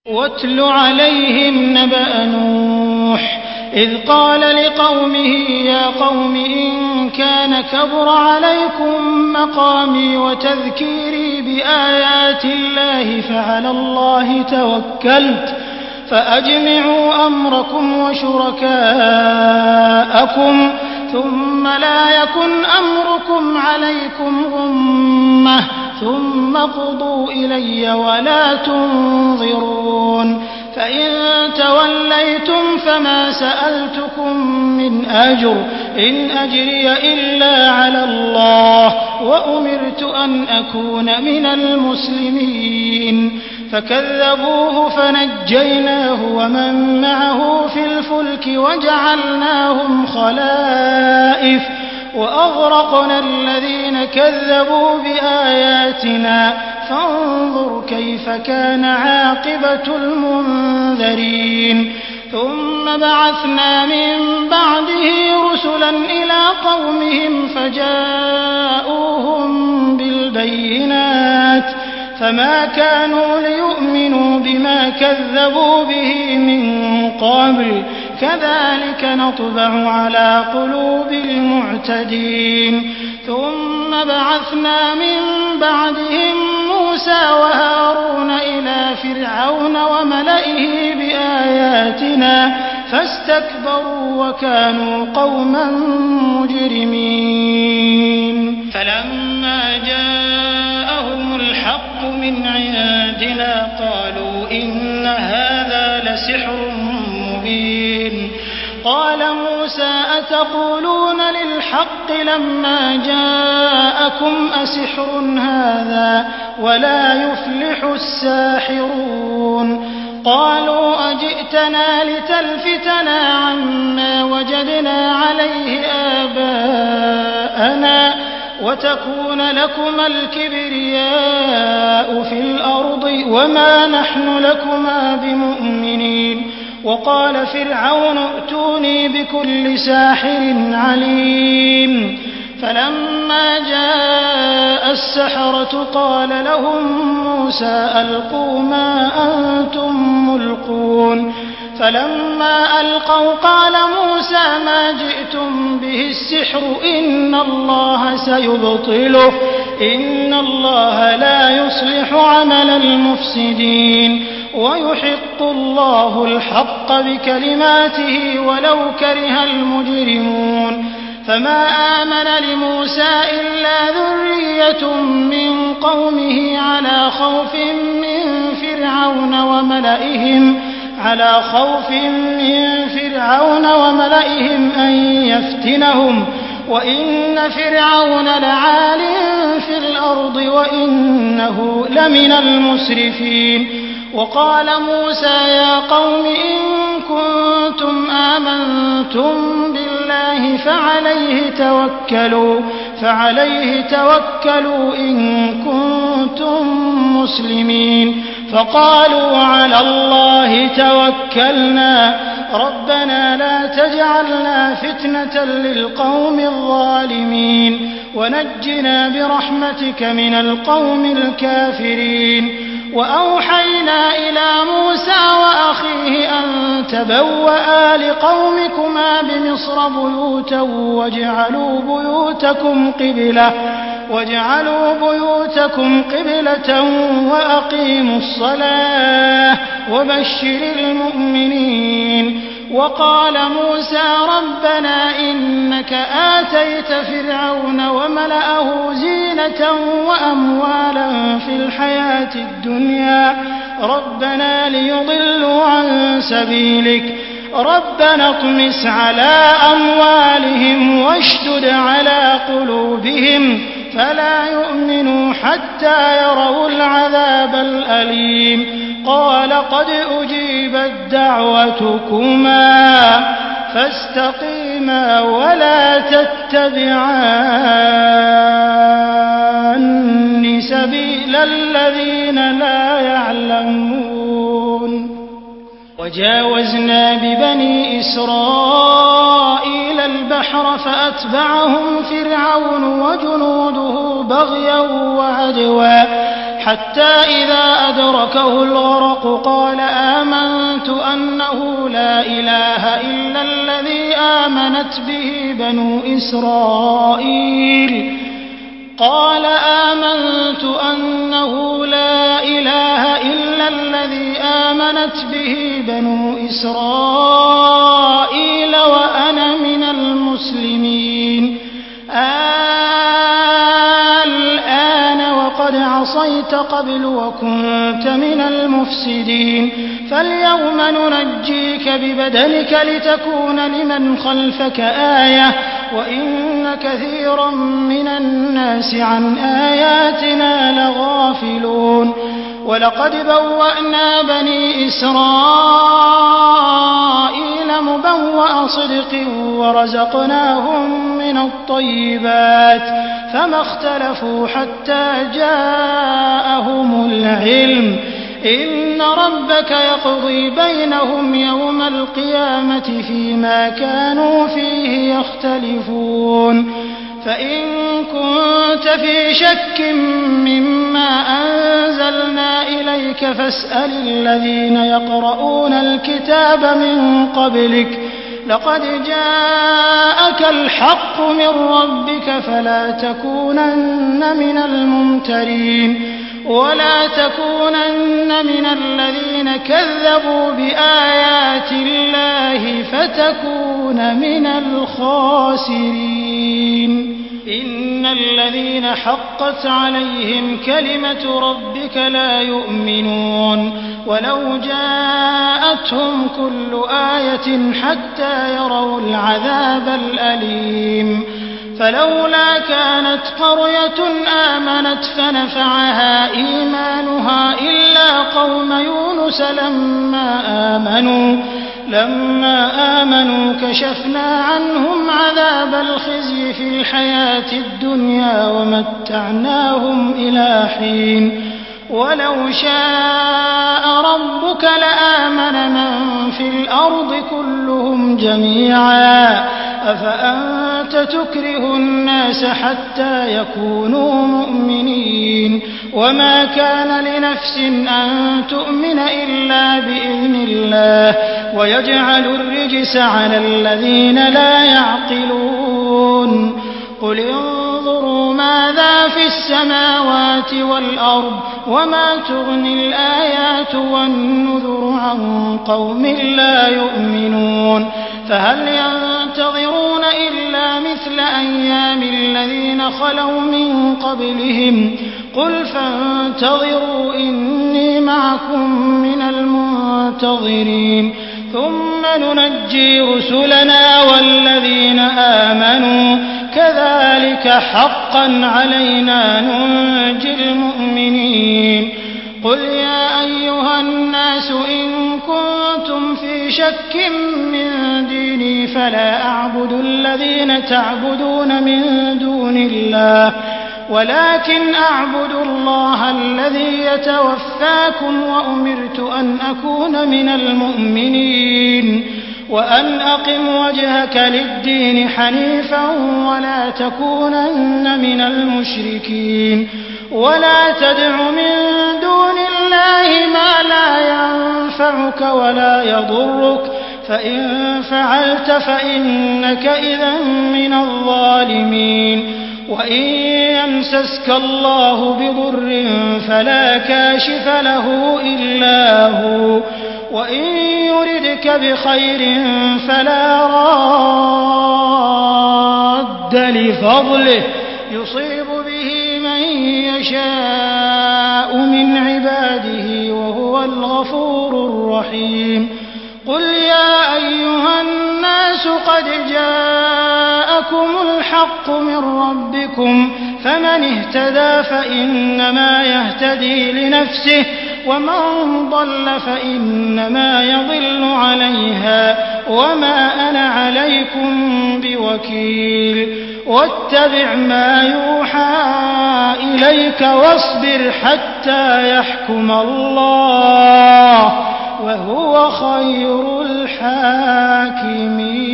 واتل عليهم نبأ نوح إذ قال لقومه يا قوم إن كان كبر عليكم مقامي وتذكيري بآيات الله فعلى الله توكلت فأجمعوا أمركم وشركاءكم ثم لا يكن أمركم عليكم غمة ثم قضوا إلي ولا تنظرون فإن توليتم فما سألتكم من أجر إن أجري إلا على الله وأمرت أن أكون من المسلمين فكذبوه فنجيناه ومن معه في الفلك وجعلناهم خلائف وأغرقنا الذين كذبوا بآياتنا فانظر كيف كان عاقبة المنذرين ثم بعثنا من بعده رسلا إلى قومهم فجاءوهم بالبينات فما كانوا ليؤمنوا بما كذبوا به من قبل كذلك نطبع على قلوب المعتدين ثم بعثنا من بعدهم موسى وهارون إلى فرعون وملئه بآياتنا فاستكبروا وكانوا قوما مجرمين فلما جاءهم الحق من عندنا قالوا إن هذا لسحر مبين قال موسى أتقولون للحق لما جاءكم أسحر هذا ولا يفلح الساحرون قالوا أجئتنا لتلفتنا عما وجدنا عليه آباءنا وتكون لكما الكبرياء في الأرض وما نحن لكما بمؤمنين وقال فرعون ائتوني بكل ساحر عليم فلما جاء السحرة قال لهم موسى ألقوا ما أنتم ملقون فلما ألقوا قال موسى ما جئتم به السحر إن الله سيبطله إن الله لا يصلح عمل المفسدين ويحق الله الحق بكلماته ولو كره المجرمون فما آمن لموسى إلا ذرية من قومه على خوف من فرعون وملئهم أن يفتنهم وإن فرعون لعال في الأرض وإنه لمن المسرفين وقال موسى يا قوم إن كنتم آمنتم بالله فعليه توكلوا إن كنتم مسلمين فقالوا على الله توكلنا ربنا لا تجعلنا فتنة للقوم الظالمين ونجنا برحمتك من القوم الكافرين وأوحينا إلى موسى وأخيه أن تبوأ لقومكما بمصر بيوتا واجعلوا بيوتكم قبلة وأقيموا الصلاة وبشر المؤمنين وقال موسى ربنا إنك آتيت فرعون وملأه زينة وأموالا في الحياة الدنيا ربنا ليضلوا عن سبيلك ربنا اطمس على أموالهم واشدد على قلوبهم فلا يؤمنوا حتى يروا العذاب الأليم قال قد أجيبت دعوتكما فاستقيما ولا تتبعان سبيل الذين لا يعلمون وجاوزنا ببني إسرائيل البحر فأتبعهم فرعون وجنوده بغيا وعدوا حتى إذا أدركه الغرق قال آمنت أنه لا إله إلا الذي آمنت به بنو إسرائيل وأنا من المسلمين الآن وقد عصيت قبل وكنت من المفسدين فاليوم ننجيك ببدنك لتكون لمن خلفك آية وإن كثيرا من الناس عن آياتنا لغافلون ولقد بوأنا بني إسرائيل مبوأ صدق ورزقناهم من الطيبات فما اختلفوا حتى جاءهم العلم إن ربك يقضي بينهم يوم القيامة فيما كانوا فيه يختلفون فإن كنت في شك مما أنزلنا إليك فاسأل الذين يقرؤون الكتاب من قبلك لقد جاءك الحق من ربك فلا تكونن من الممترين ولا تكونن من الذين كذبوا بآيات الله فتكون من الخاسرين إن الذين حقت عليهم كلمة ربك لا يؤمنون ولو جاءتهم كل آية حتى يروا العذاب الأليم فلولا كانت قرية آمنت فنفعها إيمانها إلا قوم يونس لما آمنوا كشفنا عنهم عذاب الخزي في الحياة الدنيا ومتعناهم إلى حين ولو شاء ربك لآمن من في الأرض كلهم جميعا أفأنت تكره الناس حتى يكونوا مؤمنين وما كان لنفس أن تؤمن إلا بإذن الله ويجعل الرجس على الذين لا يعقلون قل انظروا ماذا في السماوات والأرض وما تغني الآيات والنذر عن قوم لا يؤمنون فهل ينتظرون إلا مثل أيام الذين خلوا من قبلهم قل فانتظروا إني معكم من المنتظرين ثم ننجي رسلنا والذين آمنوا كذلك حقا علينا ننجي المؤمنين قل يا أيها الناس إن كنتم في شك من ديني فلا أعبد الذين تعبدون من دون الله ولكن أعبد الله الذي يتوفاكم وأمرت أن أكون من المؤمنين وأن أقم وجهك للدين حنيفا ولا تكونن من المشركين ولا تدع من دون الله ما لا ينفعك ولا يضرك فإن فعلت فإنك إذا من الظالمين وإن يمسسك الله بضر فلا كاشف له إلا هو وإن يردك بخير فلا راد لفضله يصيب به من يشاء من عباده وهو الغفور الرحيم قل يا أيها الناس قد جاءكم الحق من ربكم فمن اهتدى فإنما يهتدي لنفسه ومن ضل فإنما يضل عليها وما أنا عليكم بوكيل واتبع ما يوحى إليك واصبر حتى يحكم الله وهو خير الحاكمين